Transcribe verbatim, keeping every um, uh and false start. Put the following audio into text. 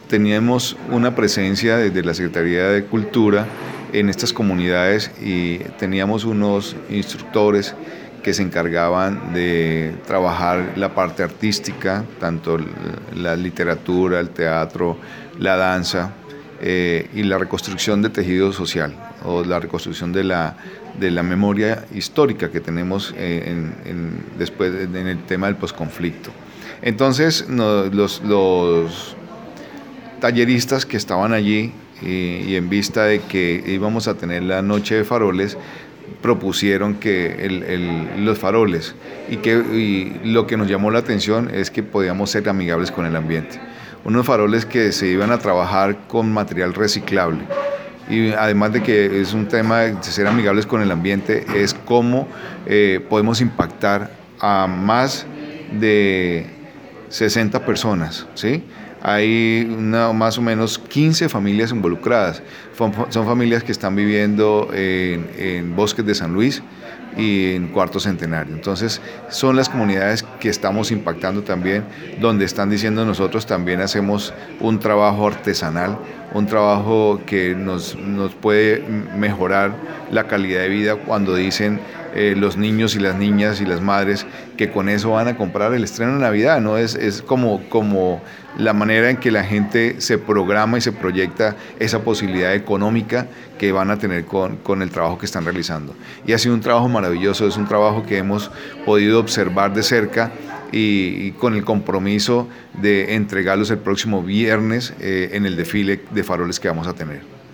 teníamos una presencia desde la Secretaría de Cultura en estas comunidades y teníamos unos instructores que se encargaban de trabajar la parte artística, tanto la literatura, el teatro, la danza eh, y la reconstrucción de tejido social o la reconstrucción de la, de la memoria histórica que tenemos en, en, después en el tema del posconflicto. Entonces no, los, los talleristas que estaban allí y, y en vista de que íbamos a tener la noche de faroles, propusieron que el, el, los faroles y, que, y lo que nos llamó la atención es que podíamos ser amigables con el ambiente. Unos faroles que se iban a trabajar con material reciclable y además de que es un tema de ser amigables con el ambiente, es cómo eh, podemos impactar a más de sesenta personas, ¿sí? Hay una, más o menos quince familias involucradas. Son familias que están viviendo en, en Bosques de San Luis y en Cuarto Centenario. Entonces, son las comunidades que estamos impactando también, donde están diciendo nosotros también hacemos un trabajo artesanal, un trabajo que nos, nos puede mejorar la calidad de vida cuando dicen eh, los niños y las niñas y las madres que con eso van a comprar el estreno de Navidad, ¿no? Es, es como, como la manera en que la gente se programa y se proyecta esa posibilidad económica que van a tener con, con el trabajo que están realizando. Y ha sido un trabajo maravilloso, es un trabajo que hemos podido observar de cerca y, y con el compromiso de entregarlos el próximo viernes eh, en el desfile de faroles que vamos a tener.